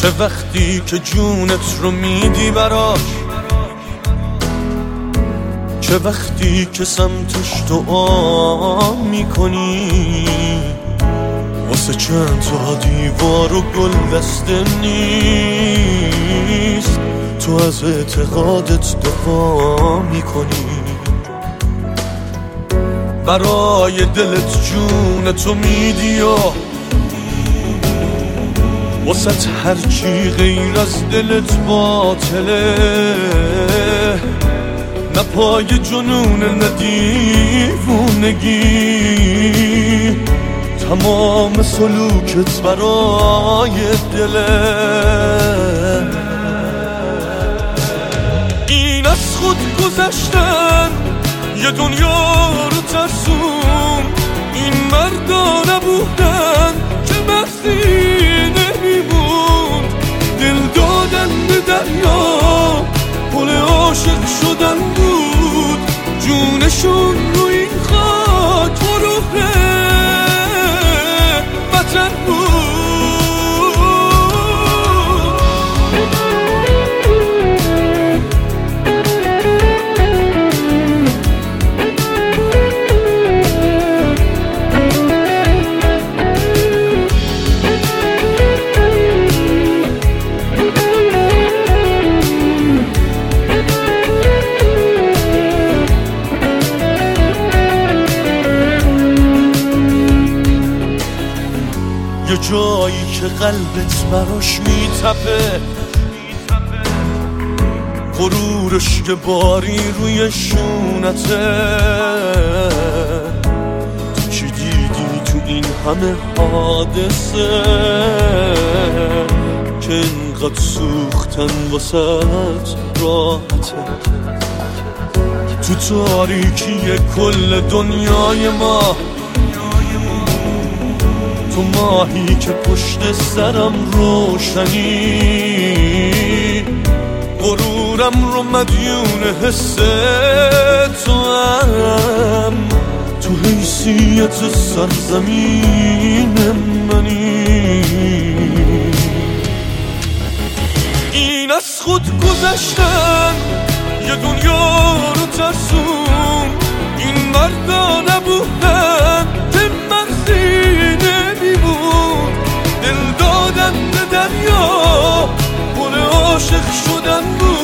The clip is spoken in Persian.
چه وقتی که جونت رو میدی براش، چه وقتی که سمتش دعا میکنی، واسه چند تا دیوار و گل دسته نیست، تو از اعتقادت دفاع میکنی، برای دلت جونتو میدی و واسه هرچی غیر از دلت باطله، نه پای جنون نه دیوونگی، تمام سلوکت برای دله. این از خود گذشتن یه دنیا رو ترسون، این مردا نبودن که بحثی نمیبود، دل دادن به دریا پل عاشق شدن بود، جونشون رو این خاک روح وطن بود. یه جایی که قلبت براش میتپه، غرورش که باری روی شونته، تو چی دیدی تو این همه حادثه که اینقدر سوختن واسه راحته، تو تاریکی کل دنیای ما، تو ماهی که پشت سرم روشنی، غرورم رو مدیون حس تو هم، تو حیثیت سرزمین منی. این از خود گذشتن یه دنیا رو ترسون، این مردا نبودن که مرزی نمیبود، دل دادن به دریا پل عاشق شدن بود،